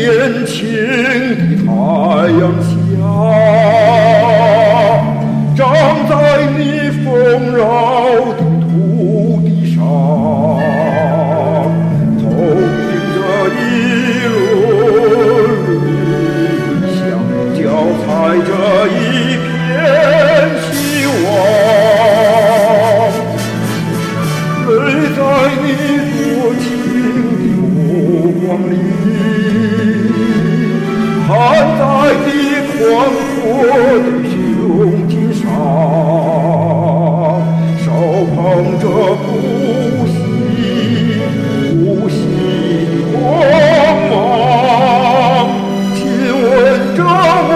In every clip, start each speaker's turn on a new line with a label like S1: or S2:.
S1: 年轻的太阳下，长在你丰饶的土地上，投影着一轮理想，脚踩着一片希望，泪在你多情的目光里，含在你宽阔的胸襟上，手捧着不息的光芒，亲吻着无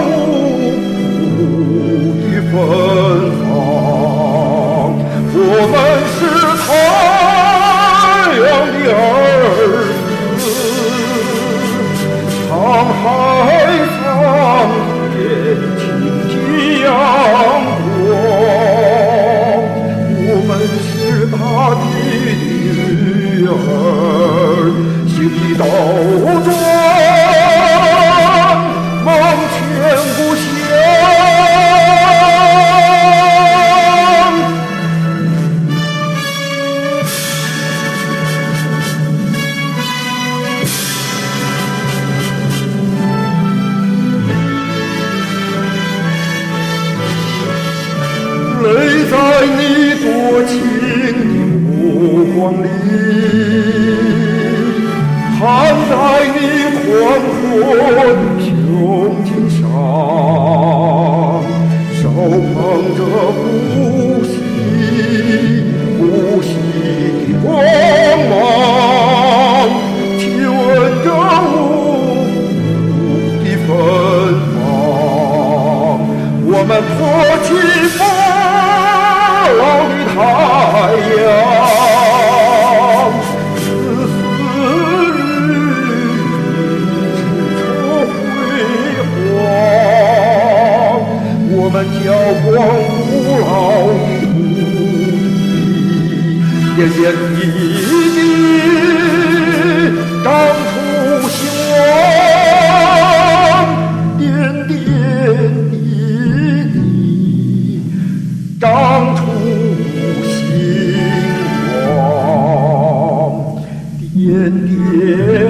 S1: 辜的芬芳。我们是太阳的儿子，沧海桑田倾起阳光，我们是大地的女儿，心意斗转，梦牵故乡。泪在你多情的目光里，含在你宽阔的胸襟上，手捧着不息的光芒，亲吻着无辜的芬芳。我们托起老的太阳，丝丝缕缕辉煌，我们浇灌古老的土地，点点滴滴长出希望，点点滴滴长出星光，点点